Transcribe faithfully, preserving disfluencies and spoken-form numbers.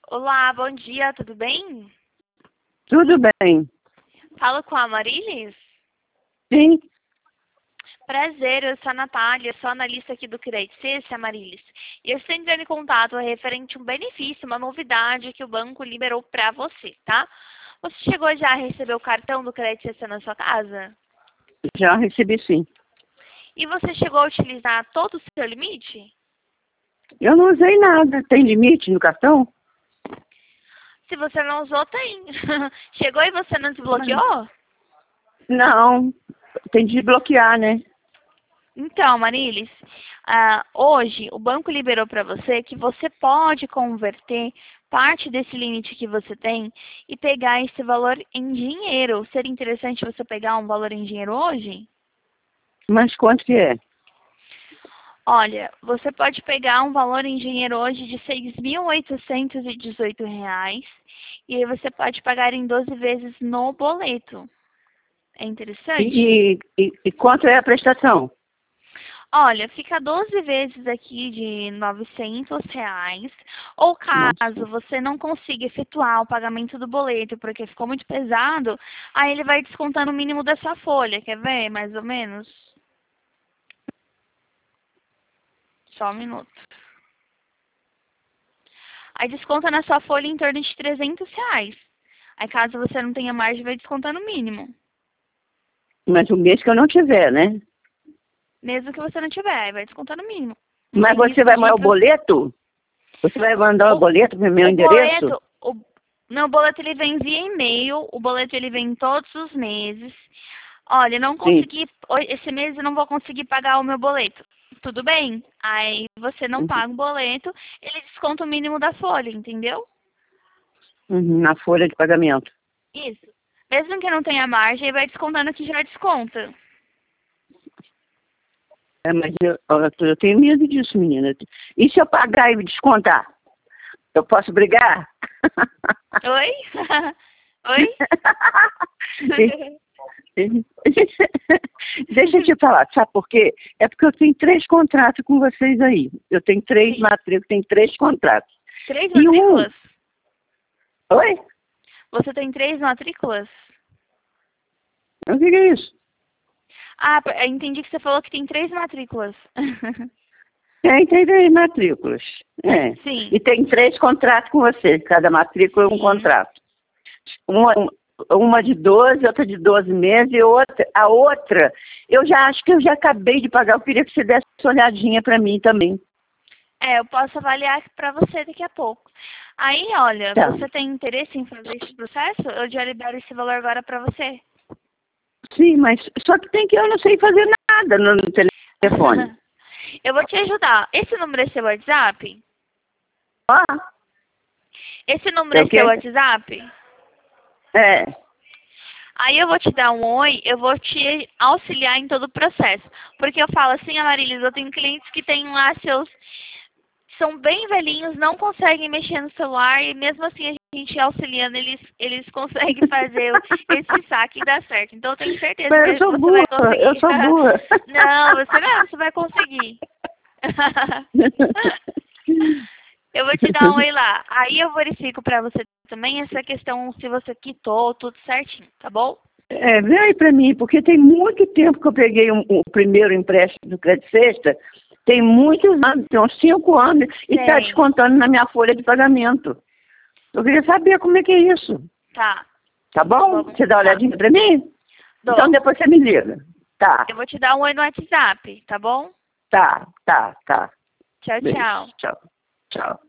Olá, bom dia, tudo bem? Tudo bem. Falo com a Marilis? Sim. Prazer, eu sou a Natália, sou analista aqui do Credit Suisse, Marilis. E eu estou entrando em contato referente a um benefício, uma novidade que o banco liberou para você, tá? Você chegou já a receber o cartão do Credit Suisse na sua casa? Já recebi, sim. E você chegou a utilizar todo o seu limite? Eu não usei nada. Tem limite no cartão? Se você não usou, tem. Chegou e você não desbloqueou? Não. Tem de desbloquear, né? Então, Marilis, ah, hoje o banco liberou para você que você pode converter parte desse limite que você tem e pegar esse valor em dinheiro. Seria interessante você pegar um valor em dinheiro hoje? Mas quanto que é? Olha, você pode pegar um valor em dinheiro hoje de seis mil oitocentos e dezoito reais e aí você pode pagar em doze vezes no boleto. É interessante? E, e, e quanto é a prestação? Olha, fica doze vezes aqui de novecentos reais. Ou caso Nossa. você não consiga efetuar o pagamento do boleto porque ficou muito pesado, aí ele vai descontando o mínimo da sua folha. Quer ver, mais ou menos? Só um minuto. Aí desconta na sua folha em torno de trezentos reais. Aí caso você não tenha margem, vai descontando o mínimo. Mas o mês que eu não tiver, né? Mesmo que você não tiver, aí vai descontando o mínimo. Não Mas tem você risco vai de mandar o impro- boleto? Você vai mandar o O, boleto para o meu o endereço? boleto, o, não, o boleto ele vem via e-mail, o boleto ele vem todos os meses. Olha, não Sim. consegui, ho- esse mês eu não vou conseguir pagar o meu boleto. Tudo bem? Aí você não Uhum. paga o boleto, ele desconta o mínimo da folha, entendeu? Uhum, na folha de pagamento. Isso. Mesmo que não tenha margem, vai descontando que já desconta. É, mas eu, eu tenho medo disso, menina. E se eu pagar e descontar? Eu posso brigar? Oi? Oi? Deixa eu te falar, sabe por quê? É porque eu tenho três contratos com vocês aí. Eu tenho três Sim. matrículas, tenho três contratos. Três E um... matrículas? Oi? Você tem três matrículas? O que que é isso? Ah, eu entendi que você falou que tem três matrículas. Tem, tem três matrículas. É. Sim. E tem três contratos com vocês. Cada matrícula é um Sim. contrato. Uma, uma de doze, outra de doze meses e outra, a outra, eu já acho que eu já acabei de pagar. Eu queria que você desse uma olhadinha para mim também. É, eu posso avaliar para você daqui a pouco. Aí, olha, Tá. você tem interesse em fazer esse processo? Eu já libero esse valor agora para você. Sim, mas só que tem que eu não sei fazer nada no telefone. Eu vou te ajudar. Esse número é seu WhatsApp? Ah, Esse número é é o seu quê? WhatsApp? É. Aí eu vou te dar um oi, eu vou te auxiliar em todo o processo. Porque eu falo assim, Amarilis, eu tenho clientes que têm lá seus... São bem velhinhos, não conseguem mexer no celular e mesmo assim a gente auxiliando, eles, eles conseguem fazer o- esse saque e dar certo. Então eu tenho certeza Mas que eu sou você vai burra, eu conseguir. sou burra. Não, você não, você vai conseguir. Eu vou te dar um oi lá. Aí eu verifico pra você também essa questão se você quitou tudo certinho, tá bom? É, vem aí para mim, porque tem muito tempo que eu peguei um- o primeiro empréstimo do Crédito Sexta, tem muitos anos, tem uns cinco anos, e está Tem. descontando na minha folha de pagamento. Eu queria saber como é que é isso. Tá. Tá bom? Vamos. Você dá uma Tá. olhadinha para mim? Dou. Então depois você me liga. Tá, Eu vou te dar um oi no WhatsApp, tá bom? tá, tá, tá. Tchau, Beijo. tchau. Tchau. Tchau.